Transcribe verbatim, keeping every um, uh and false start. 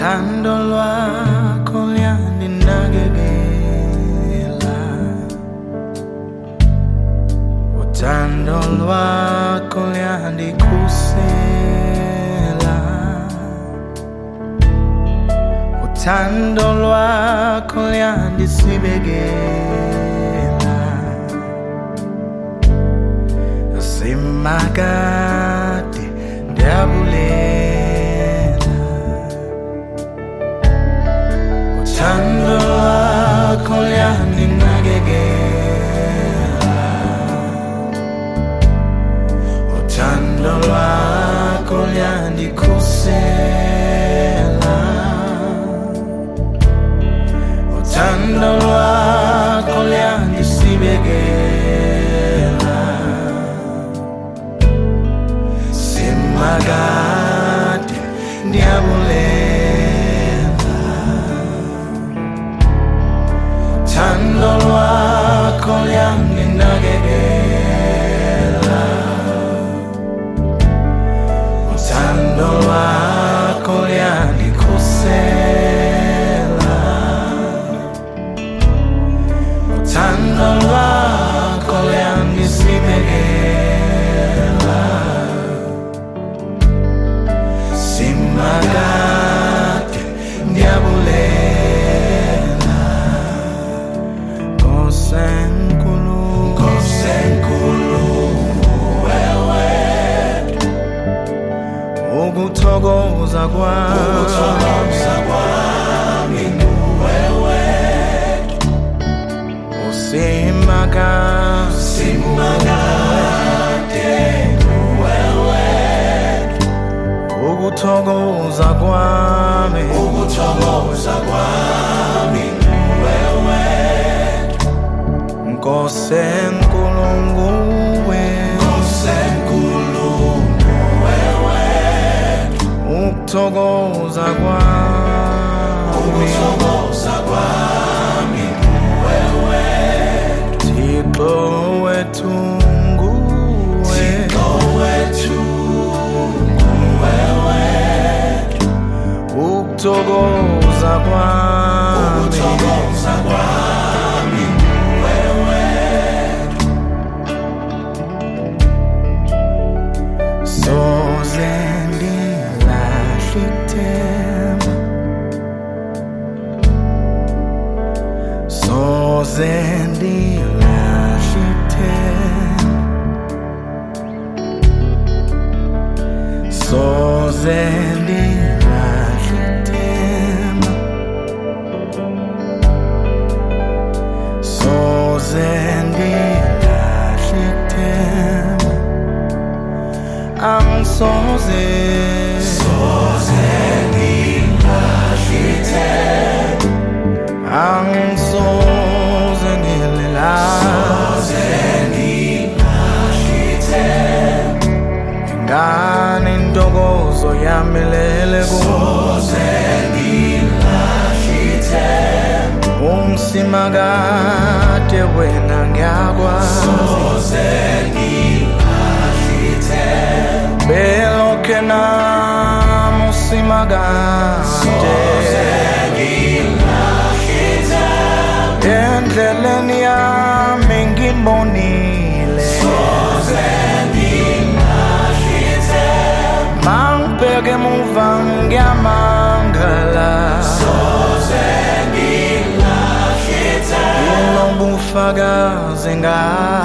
Uthando lwakho luyandinakekela, uthando lwakho luyandikhusela, uthando lwakho luyandisibekela, simakade ndiyabulela, uthando lwakho luyandinakekela, uthando lwakho luyandikhusela, uthando lwakho luyandisibekela, simakade ndiyabulela, uthando lwakho luyandinakekela, uthando lwakho luyandikhusela, uthando lwakho luyandisibekela, simakade ndiyabulela, Nkosi enkulu, Nkosi enkulu wewe, ukuthokoza kwami, ukuthokoza kwami wewe, usimakade, simakade wewe, ukuthokoza kwami, ukuthokoza kwami wewe, Nkosi enkulu nguwe, Nkosi enkulu wewe, ukuthokoza kwami, ukuthokoza kwami wewe, Thixo wethu nguwe, Thixo wethu nguwe, ukuthokoza kwami, ukuthokoza kwami wewe, soze ndilahla ithemba, soze ndilahla ithemba, soze ndilahla ithemba, soze ndilahla ithemba, angisoze, soze ndilahla ithemba, angisoze ngililahla, soze ndilahla ithemba, ngani intokozo yami lele kuwe, soze ndilahla ithemba, umsimakade wena ngiyakwazi, soze ndilahla ithemba, belokhe nami usimakade, soze ndilahla ithemba, endleleni yami ngibonile, soze ndilahla ithemba, mangibheke emuva ngiyamangala, soze ngilahla ithemba, inobufakazi ngawe.